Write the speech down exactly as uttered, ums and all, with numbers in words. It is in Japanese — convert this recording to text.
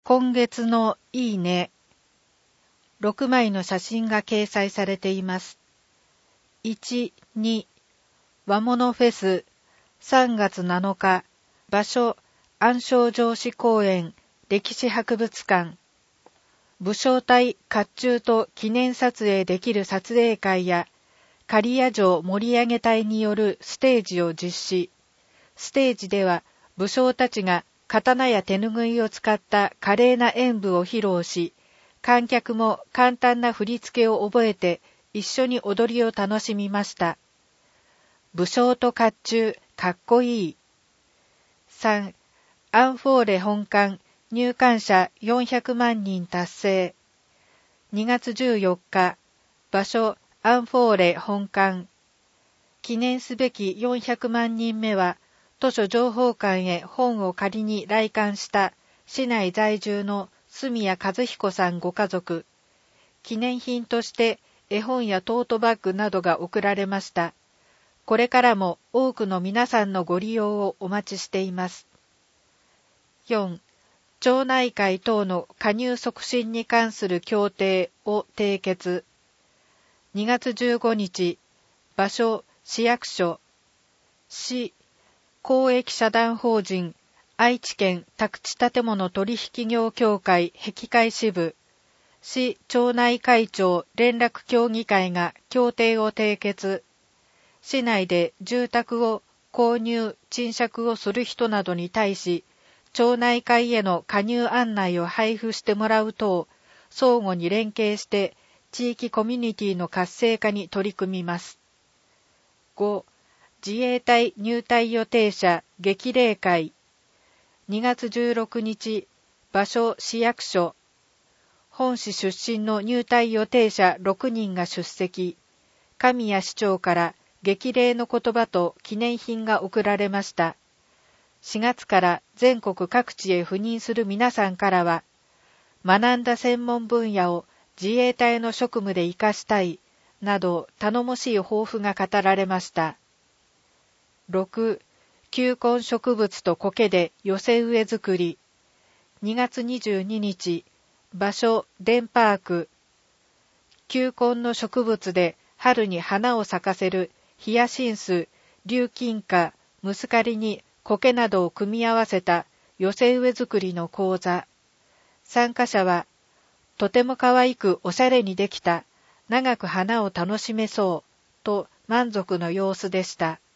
今月のいいね。ろくまいの写真が掲載されています。いち、に、和物フェスさんがつなのか、場所安昌城址公園歴史博物館。武将隊甲冑と記念撮影できる撮影会や、刈谷城盛り上げ隊によるステージを実施。ステージでは武将たちが刀や手ぬぐいを使った華麗な演舞を披露し、観客も簡単な振り付けを覚えて一緒に踊りを楽しみました。武将と甲冑かっこいい。さん. アンフォーレ本館入館者よんひゃくまんにん達成。にがつじゅうよっか、場所アンフォーレ本館。記念すべきよんひゃくまんにんめは、図書情報館へ本を借りに来館した市内在住の住谷和彦さんご家族。記念品として絵本やトートバッグなどが贈られました。これからも多くの皆さんのご利用をお待ちしています。よん. 町内会等の加入促進に関する協定を締結。にがつじゅうごにち、場所市役所。市公益社団法人愛知県宅地建物取引業協会壁会支部。市町内会長連絡協議会が協定を締結。市内で住宅を購入・賃借をする人などに対し、町内会への加入案内を配布してもらう等、相互に連携して地域コミュニティの活性化に取り組みます。ご. 自衛隊入隊予定者激励会。にがつじゅうろくにち、場所市役所。本市出身の入隊予定者ろくにんが出席。神谷市長から激励の言葉と記念品が贈られました。しがつから全国各地へ赴任する皆さんからは、学んだ専門分野を自衛隊の職務で生かしたい、など頼もしい抱負が語られました。ろく. 球根植物と苔で寄せ植え作り。にがつにじゅうににち、場所デンパーク。球根の植物で春に花を咲かせるヒヤシンス、竜金花、ムスカリに苔などを組み合わせた寄せ植え作りの講座。参加者は、とても可愛くおしゃれにできた、長く花を楽しめそう、と満足の様子でした。